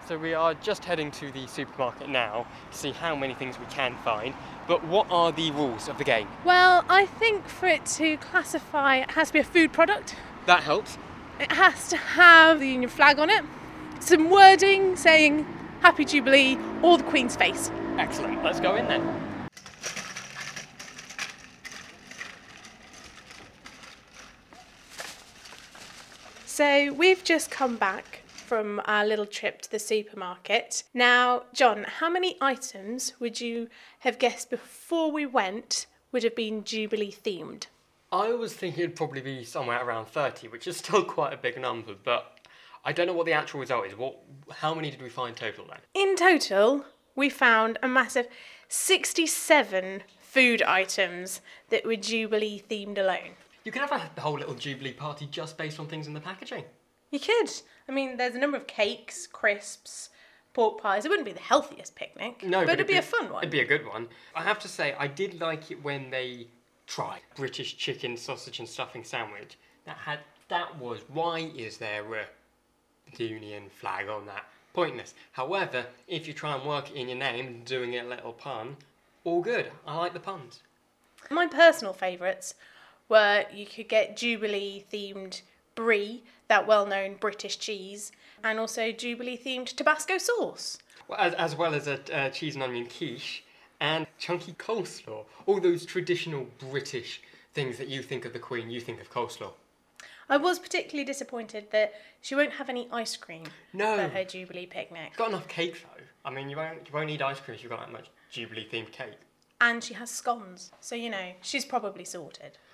So we are just heading to the supermarket now to see how many things we can find. But what are the rules of the game? Well, I think for it to classify, it has to be a food product. That helps. It has to have the Union flag on it, some wording saying Happy Jubilee or the Queen's face. Excellent. Let's go in then. So we've just come back from our little trip to the supermarket. Now, John, how many items would you have guessed before we went would have been Jubilee themed? I was thinking it'd probably be somewhere around 30, which is still quite a big number, but I don't know what the actual result is. How many did we find total then? In total, we found a massive 67 food items that were Jubilee themed alone. You could have a whole little Jubilee party just based on things in the packaging. You could. I mean, there's a number of cakes, crisps, pork pies. It wouldn't be the healthiest picnic, No, but it'd be a fun one. It'd be a good one. I have to say, I did like it when they tried British chicken, sausage and stuffing sandwich. Why is there a Union flag on that? Pointless. However, if you try and work it in your name, doing a little pun, all good. I like the puns. My personal favourites were you could get Jubilee themed brie, that well-known British cheese, and also Jubilee themed Tabasco sauce. Well, as well as a cheese and onion quiche and chunky coleslaw. All those traditional British things that you think of the Queen, you think of coleslaw. I was particularly disappointed that she won't have any ice cream for her Jubilee picnic. She's got enough cake though. I mean, you won't need ice cream if you've got that much Jubilee themed cake. And she has scones, so she's probably sorted.